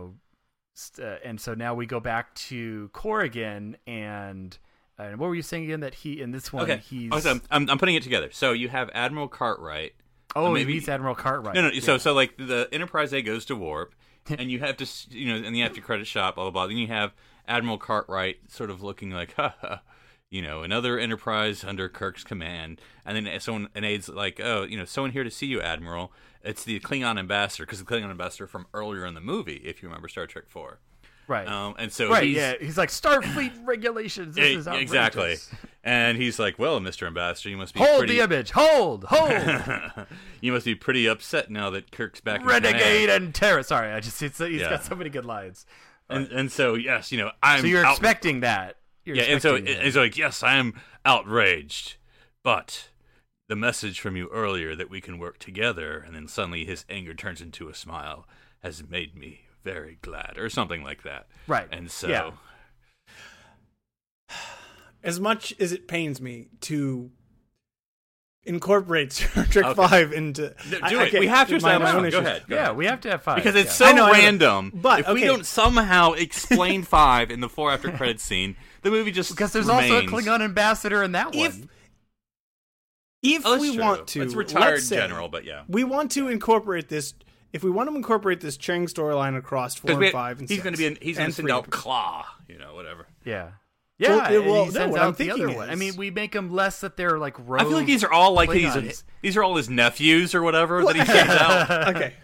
so now we go back to Core again. And what were you saying again? That he in this one, Okay. he's I'm putting it together. So you have Admiral Cartwright. he's Admiral Cartwright. No. Yeah. So like the Enterprise A goes to warp, and you have to in the after credit shot, blah blah blah. Then you have Admiral Cartwright sort of looking like, another Enterprise under Kirk's command, and then an aide's like, someone here to see you, Admiral. It's the Klingon ambassador, because the Klingon ambassador from earlier in the movie, if you remember Star Trek 4. Right. And so he's like Starfleet regulations. This is outrageous. exactly. And he's like, well, Mr. Ambassador, you must be Hold pretty... the image. Hold. You must be pretty upset now that Kirk's back in Renegade command. and terror. Sorry, he's got so many good lines. And so, yes, I'm So you're expecting that. and so like, yes, I am outraged, but the message from you earlier that we can work together, and then suddenly his anger turns into a smile, has made me very glad, or something like that. Right. And so... Yeah. as much as it pains me to incorporate Star Trek 5 into... Do it. We have to establish. Go ahead. Yeah, we have to have 5. Because it's yeah. so random. But, if we don't somehow explain 5 in the 4 after credits scene, the movie just Because there's remains. also a Klingon ambassador in that one. If we want to... It's retired let's say general, but yeah. we want to incorporate this... If we want to incorporate this Chang storyline across 4 and 5 and 6... He's going to send out Claw, whatever. Yeah. Well, Yeah, and well, he no, sends what out I'm the thinking other is- one. I mean, we make them less that they're like rogue. I feel like these are all like Klingons. these are all his nephews or whatever that he sends out. Okay.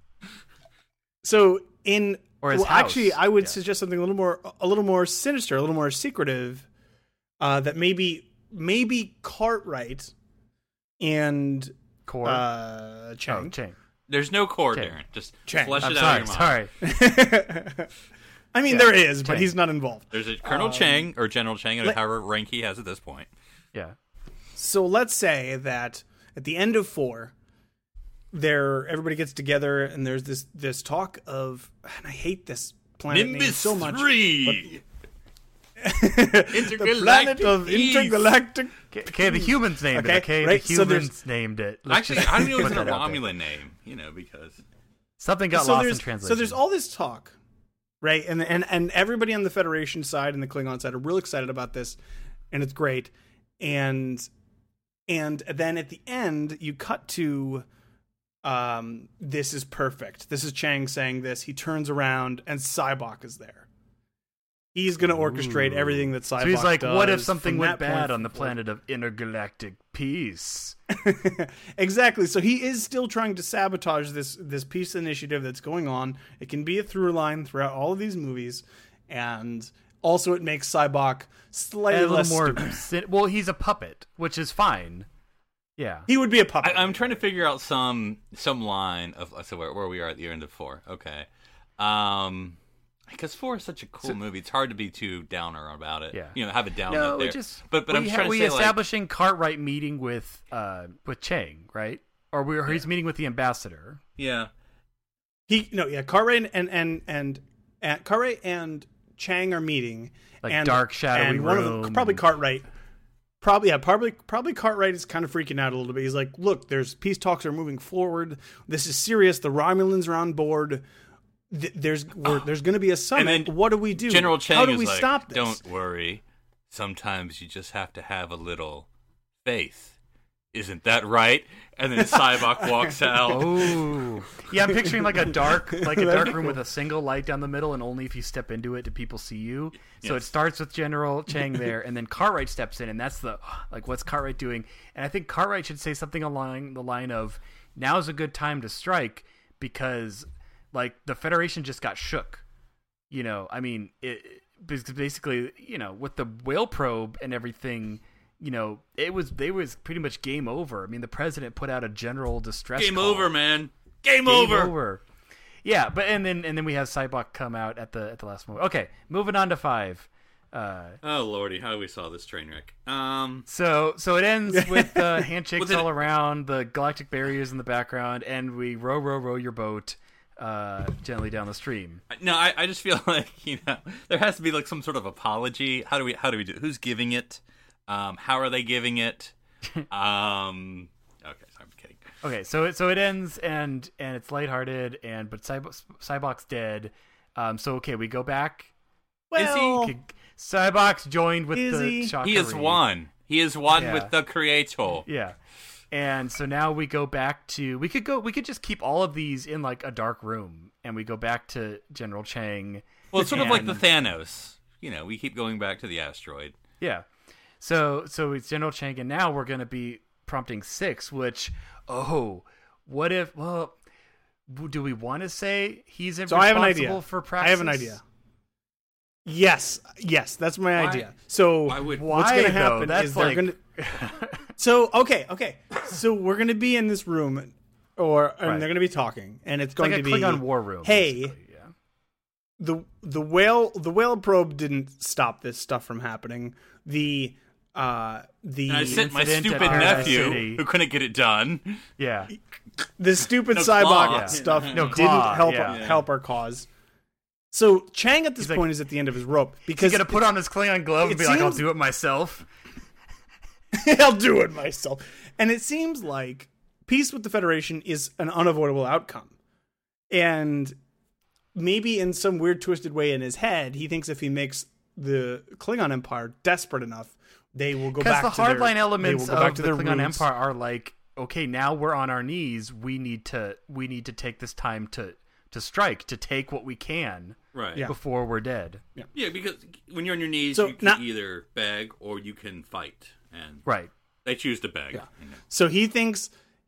So in... Or his well, house. actually, I would Yeah. suggest something a little more sinister, a little more secretive, that maybe Cartwright and Core. Chang. Chang. There's no core, Chang. Darren. Just Chang. flesh I'm it out sorry. of your mind. Sorry. I mean, Yeah, there is, but Chang. he's not involved. There's a Colonel Chang or General Chang, or let- however rank he has at this point. Yeah. So let's say that at the end of 4, everybody gets together and there's this talk of, and I hate this planet name Nimbus so much. 3! The planet of peace. intergalactic. Okay, the humans named Okay, it. Okay, right, the so humans named it. Let's Actually, just I don't know if put it's a that out there. Romulan name, because... Something got lost in translation. So there's all this talk, right? And everybody on the Federation side and the Klingon side are real excited about this, and it's great. And then at the end, you cut to, this is perfect. This is Chang saying this. He turns around and Cybok is there. He's going to orchestrate everything that Cybok does. So he's like, what if something from went that point bad on the forward. planet of intergalactic peace? Exactly. So he is still trying to sabotage this peace initiative that's going on. It can be a through line throughout all of these movies, and also it makes Cybok slightly And a less little more. stupid. Well, he's a puppet, which is fine. Yeah. He would be a puppet. I'm trying to figure out some line of so where we are at the end of 4. Okay, because 4 is such a cool movie. It's hard to be too downer about it. Yeah. Have a down No, note there. it just. but I'm trying to we say establishing Cartwright meeting with Chang, right? Or he's meeting with the ambassador. yeah. Cartwright and Cartwright and Chang are meeting, Like and dark, shadowy and one of room. them, probably Cartwright. Probably Cartwright is kind of freaking out a little bit. He's like, "Look, there's peace talks are moving forward. This is serious. The Romulans are on board. There's going to be a summit. And then what do we do? General Chang How do is we like, stop this? "Don't worry. Sometimes you just have to have a little faith. Isn't that right?" And then Cybok walks out. Oh, yeah. I'm picturing like a dark room with a single light down the middle, and only if you step into it do people see you. So Yes. it starts with General Chang there, and then Cartwright steps in, and that's the what's Cartwright doing? And I think Cartwright should say something along the line of, "Now's a good time to strike because like the Federation just got shook." I mean, it basically with the whale probe and everything. It was pretty much game over. I mean, the president put out a general distress Game call. over, man. Game Game over. over. Yeah, but and then we have Cybok come out at the last moment. Okay, moving on to 5. Oh lordy, how we saw this train wreck. So it ends with handshakes Was it- all around, the galactic barriers in the background, and we row your boat gently down the stream. No, I just feel like there has to be like some sort of apology. How do we do it? Who's giving it? How are they giving it? Okay, sorry, I'm kidding. Okay, so it ends and it's lighthearted but Cybok's dead. So okay, we go back. Well, Cybok's joined with Is the he? Shakari. He is one. He is one Yeah. with the Creator. Yeah. And so now we go back to we could just keep all of these in like a dark room and we go back to General Chang. Well, it's sort of like the And- Thanos. We keep going back to the asteroid. Yeah. So it's General Chang, and now we're going to be prompting 6, which, what if, do we want to say he's So I have an responsible idea. for Praxis? I have an idea. Yes, that's my Why? idea. So Why would- what's Why, going to though? happen That's is they're like- going to. So okay. So we're going to be in this room, and Right. they're going to be talking, and it's It's going like a to be Klingon war room. Hey, basically, yeah. the whale probe didn't stop this stuff from happening. The And I sent my incident at stupid Paradise nephew, City. who couldn't get it done. Yeah. the stupid No Cybok claw. stuff No didn't claw, help yeah. help our cause. So Chang at this He's point like- is at the end of his rope He's because gonna put on his Klingon glove and it be like, "I'll seems- do it myself." I'll do it myself. And it seems like peace with the Federation is an unavoidable outcome. And maybe in some weird twisted way in his head, he thinks if he makes the Klingon Empire desperate enough, they will go back Because to the their hardline elements they will go back of to the their Klingon roots. Empire are like, okay, now we're on our knees. We need to take this time to strike, to take what we can Right. Yeah. before we're dead. Yeah, because when you're on your knees, So you can now- either beg or you can fight, and Right. they choose to beg. Yeah. You know. So he thinks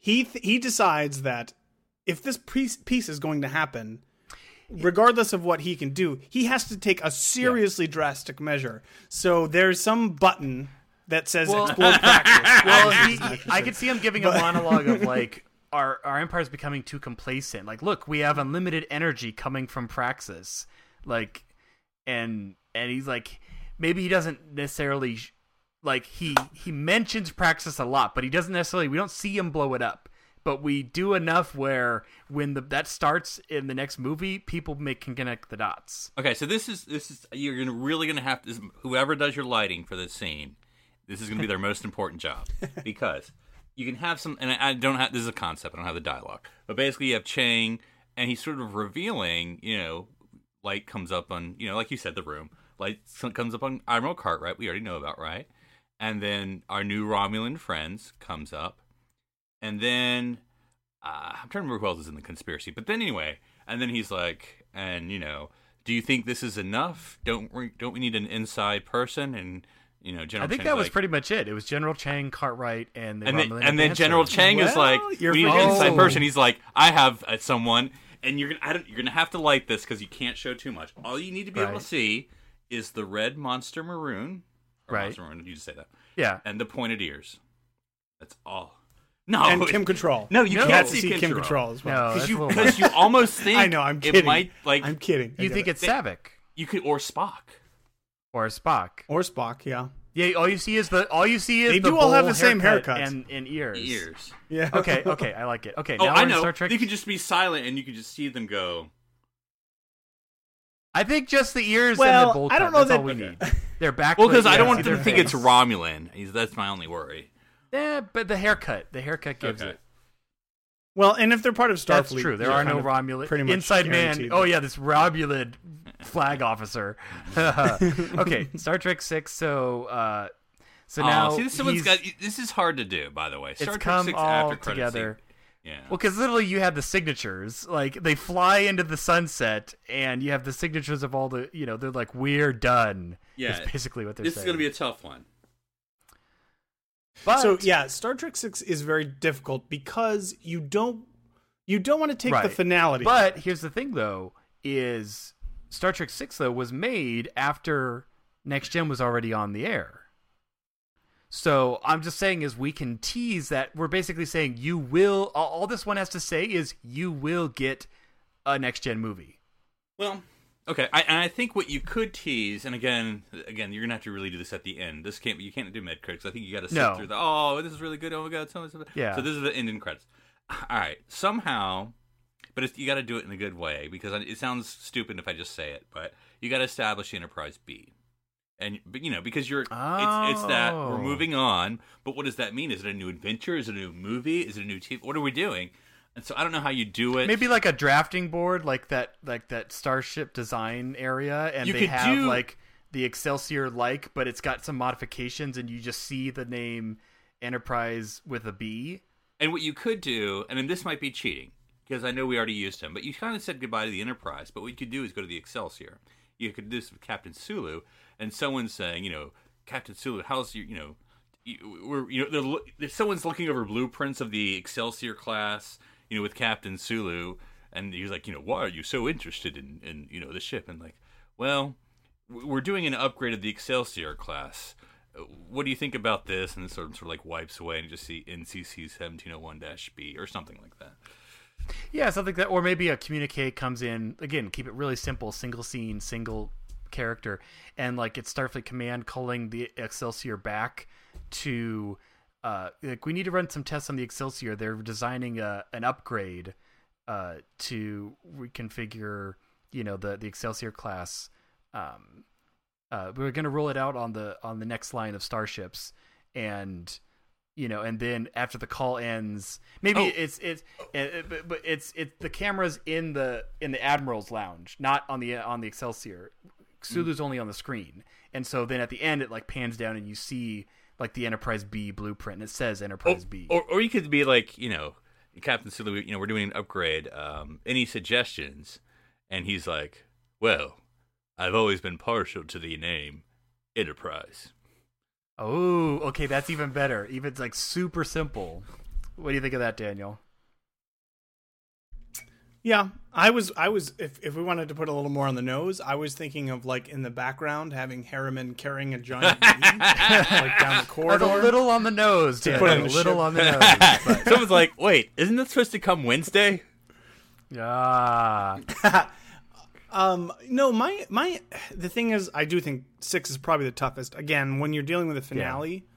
he decides that if this peace is going to happen, regardless of what he can do, he has to take a seriously drastic measure. So there's some button that says explode practice. Well, I could see him giving a monologue of like, our empire's becoming too complacent. Like, look, we have unlimited energy coming from Praxis. Like, and he's like, maybe he doesn't necessarily like he mentions Praxis a lot, but he doesn't necessarily. We don't see him blow it up, but we do enough where when that starts in the next movie, people can connect the dots. Okay, so this is you're really gonna have to, whoever does your lighting for this scene, this is gonna be their most important job, because you can have some, and I don't have, this is a concept, I don't have the dialogue, but basically you have Chang, and he's sort of revealing, light comes up on, like you said, the room, light comes up on Admiral Cartwright, we already know about, right? And then our new Romulan friends comes up, and then I'm trying to remember who else is in the conspiracy, but then anyway, and then he's like, and do you think this is enough? Don't we need an inside person? And General I think Chang's that was like, pretty much it. It was General Chang, Cartwright, and the and Romulan then advancers. General Chang is Well, like, you're we need an inside Oh. person. He's like, I have someone, and you're gonna have to light this because you can't show too much. All you need to be able Right. to see is the red monster maroon, or Right. Monster maroon. You just say that, Yeah. and the pointed ears. That's all. No, and Kim Control. No, you You can't have to see see Kim Kim Control as well. No, that's a little because you almost think I know. I'm it kidding. might I'm kidding. I You get think it. it's Savick you could, or Spock. or Spock? or Spock? Yeah. Yeah, all you see is the They the do all have bowl the same haircut haircuts. and ears. Ears. Yeah. Okay, I like it. Okay, Oh, now I we're in know. Star Trek. They could just be silent, and you could just see them go. I think just the ears Well, and the bowl I don't cut. know That's that- all we need. They're back. Well, because I don't yeah, want see them to their think it's face. Romulan. That's my only worry. Yeah, but the haircut gives Okay. it. Well, and if they're part of Starfleet, That's true. There you're are no kind of Romulan pretty much inside man. guaranteed Oh that- yeah, this Romulan flag officer. Okay, Star Trek 6. So now see, this is hard to do. By the way, Star it's Trek come 6 all after credits together. scene. Yeah. Well, because literally you have the signatures. Like they fly into the sunset, and you have the signatures of all the. They're like, we're done. Yeah. Is basically what they're This is saying. going to be a tough one. But, So yeah, Star Trek 6 is very difficult because you don't want to take the Right. finality. But here's the thing, though, is Star Trek 6 though was made after Next Gen was already on the air. So I'm just saying is we can tease that we're basically saying you will. All this one has to say is you will get a Next Gen movie. Well, okay. I think what you could tease, and again, you're gonna have to really do this at the end. You can't do mid credits. I think you got to sit No. through the. This is really good. Oh my god, so much. Yeah. So this is the ending credits. All right. Somehow, but you got to do it in a good way because it sounds stupid if I just say it. But you got to establish Enterprise B. And because it's that we're Oh. moving on, but what does that mean? Is it a new adventure? Is it a new movie? Is it a new TV? What are we doing? And so I don't know how you do it. Maybe like a drafting board, like that starship design area, and You they could have do- like the Excelsior but it's got some modifications, and you just see the name Enterprise with a B. And what you could do, and then this might be cheating, because I know we already used him, but you kind of said goodbye to the Enterprise, but what you could do is go to the Excelsior. You could do this with Captain Sulu, and someone's saying, Captain Sulu, how's your, someone's looking over blueprints of the Excelsior class, with Captain Sulu, and he's like, why are you so interested in the ship? And like, well, we're doing an upgrade of the Excelsior class. What do you think about this? And it sort of like wipes away and you just see NCC 1701-B or something like that. Yeah, something like that, or maybe a communique comes in again. Keep it really simple, single scene, single character, and like it's Starfleet Command calling the Excelsior back to we need to run some tests on the Excelsior. They're designing an upgrade to reconfigure the Excelsior class. We're going to roll it out on the next line of starships, and and then after the call ends, maybe it's the cameras in the Admiral's lounge, not on the Excelsior. Sulu's only on the screen, and so then at the end it like pans down and you see like the Enterprise B blueprint, and it says Enterprise B. Or you could be like, Captain Sulu, we're doing an upgrade. Any suggestions? And he's like, well, I've always been partial to the name Enterprise. Oh, okay, that's even better. Even it's like super simple. What do you think of that, Daniel? Yeah, I was. If we wanted to put a little more on the nose, I was thinking of like in the background having Harriman carrying a giant bee, like down the corridor. That's a little on the nose, Daniel. Put it in A the little ship. on the nose. But... Someone's like, wait, isn't that supposed to come Wednesday? Ah. No, the thing is, I do think 6 is probably the toughest. Again, when you're dealing with a finale,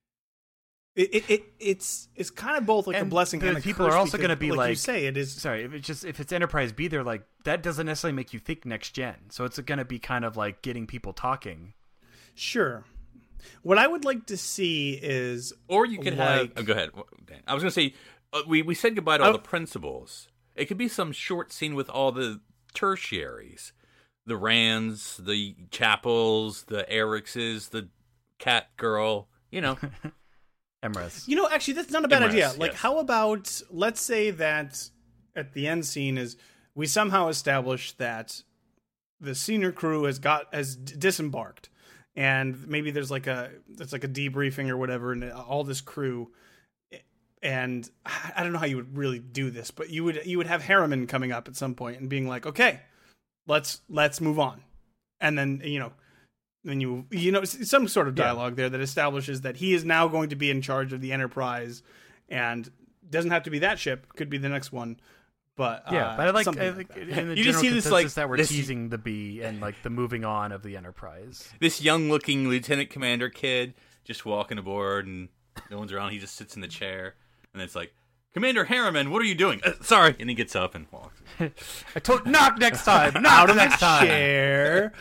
it's kind of both like a blessing and a people curse. are also going to be like you say, it is. Sorry, if it's Enterprise B, they're like that doesn't necessarily make you think next gen. So it's going to be kind of like getting people talking. Sure. What I would like to see is, or you could have. Oh, go ahead, Dan. I was going to say we said goodbye to all the principals. It could be some short scene with all the tertiaries, the Rands, the Chapels, the Ericses, the Cat Girl. Emrys. Actually, that's not a bad idea. Like, yes. how about, let's say that at the end scene is we somehow establish that the senior crew has disembarked, and maybe there's like a debriefing or whatever, and all this crew, and I don't know how you would really do this, but you would have Harriman coming up at some point and being like, okay, let's move on, and then then some sort of dialogue there that establishes that he is now going to be in charge of the Enterprise, and doesn't have to be that ship, could be the next one, but but I like something in like the that. general You just see this, consensus like, that we're this- teasing the B and like the moving on of the Enterprise. This young-looking lieutenant commander kid just walking aboard, and no one's around. He just sits in the chair, and it's like, Commander Harriman, what are you doing? Sorry, and he gets up and walks. I told knock next time. Knock Out of next the time. chair.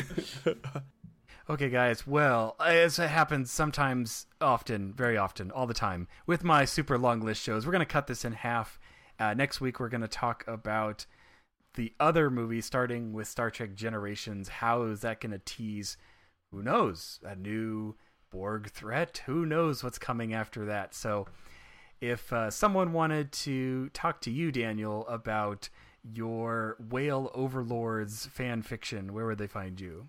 Okay, guys. Well, as it happens sometimes, often, very often, all the time, with my super long list shows, we're going to cut this in half. Next week, we're going to talk about the other movie, starting with Star Trek Generations. How is that going to tease, who knows, a new Borg threat? Who knows what's coming after that? So if someone wanted to talk to you, Daniel, about your Whale Overlords fan fiction, where would they find you?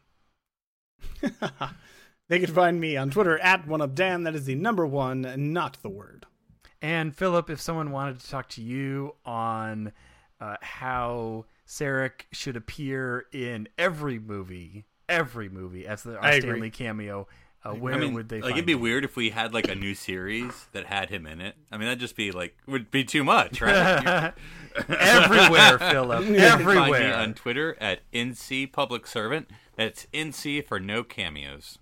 They can find me on Twitter at OneUpDan. That is the number 1, not the word. And Philip, if someone wanted to talk to you on how Sarek should appear in every movie as our Stanley cameo, where would they find it'd be you? weird if we had like a new series that had him in it. I mean, that'd just be like, would be too much, right? Everywhere, Philip. You can find me Everywhere. on Twitter at NC Public Servant. That's NC for no cameos.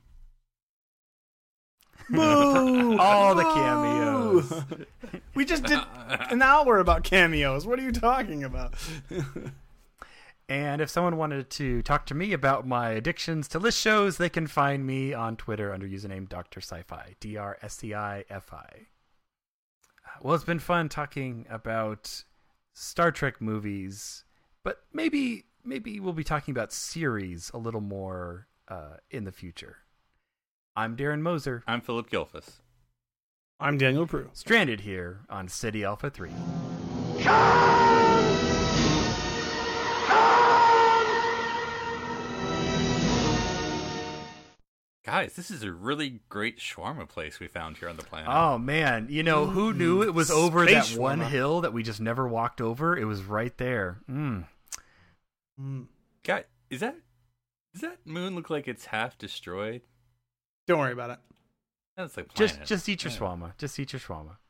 Boo! All the Boo! cameos. We just did an hour about cameos. What are you talking about? And if someone wanted to talk to me about my addictions to list shows, they can find me on Twitter under username Dr. Sci-Fi, DrSciFi. Well, it's been fun talking about Star Trek movies, but maybe we'll be talking about series a little more in the future. I'm Darren Moser. I'm Philip Gilfus. I'm Daniel Prue. Stranded here on City Alpha 3. Guys, this is a really great shawarma place we found here on the planet. Oh, man. You know, who knew it was over Space that one shawarma. hill that we just never walked over? It was right there. Guy, does that moon look like it's half destroyed? Don't worry about it. That's like planet. Just eat your shawarma. Just eat your shawarma.